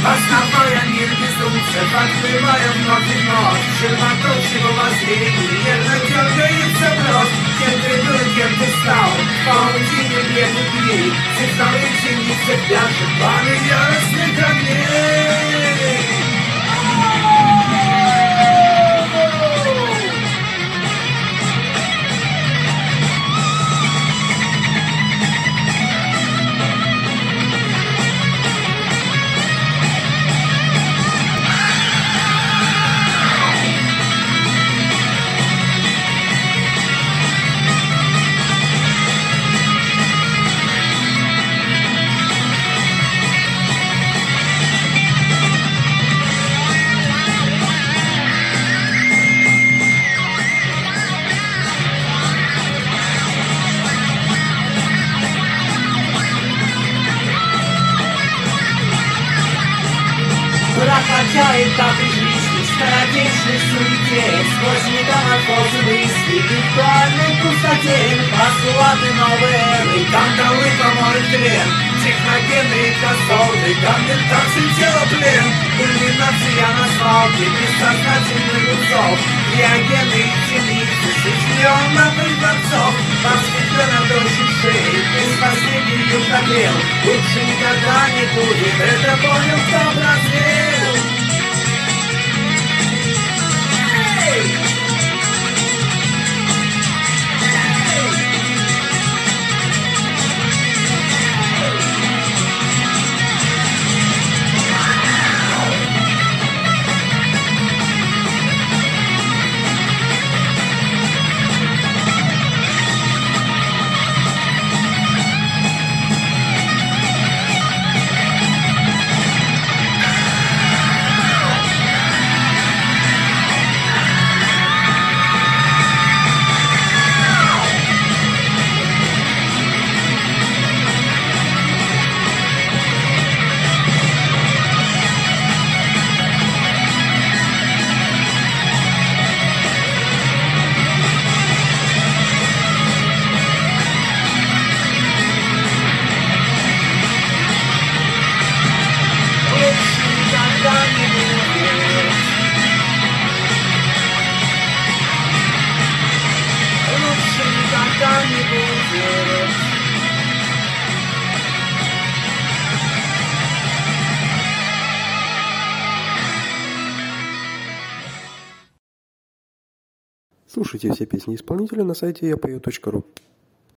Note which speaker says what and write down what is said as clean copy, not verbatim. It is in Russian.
Speaker 1: Основной мир безумцев, открывая вновь и вновь червоточего воззрения, нервно дергается бровь. Кем ты был, кем ты стал, в паутине бледных дней, цветовых синиц пляшет пламя яростных огней. Проходя этапы жизни, скоротечной суете, сквозь метаморфозы мысли, виртуальной пустоте, постулаты новой эры, кандалы, помой, тлен, техногенные кроссовы, конвертации тела, плен, кульминация на свалке, бессознательных гудцов, криогены и темницы, шестиллионных дворцов, посвящена дольше шеи, без последних хотел, лучше никогда не будет, это понял, кто прозрел.
Speaker 2: Слушайте все песни исполнителя на сайте yapeo.ru.